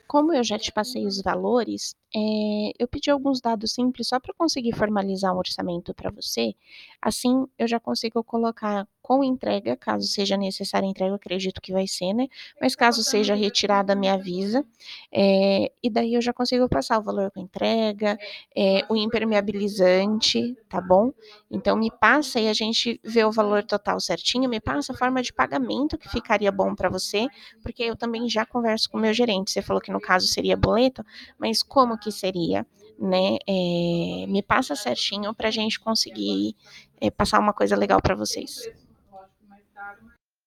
Como eu já te passei os valores, eu pedi alguns dados simples só para conseguir formalizar um orçamento para você, assim eu já consigo colocar com entrega, caso seja necessária entrega, eu acredito que vai ser, né, mas caso seja retirada me avisa, e daí eu já consigo passar o valor com entrega, o impermeabilizante, tá bom? Então me passa e a gente vê o valor total certinho, me passa a forma de pagamento que ficaria bom para você, porque eu também já converso com o meu gerente. Você falou que no caso seria boleto, mas como que seria, né? Me passa certinho para a gente conseguir passar uma coisa legal para vocês.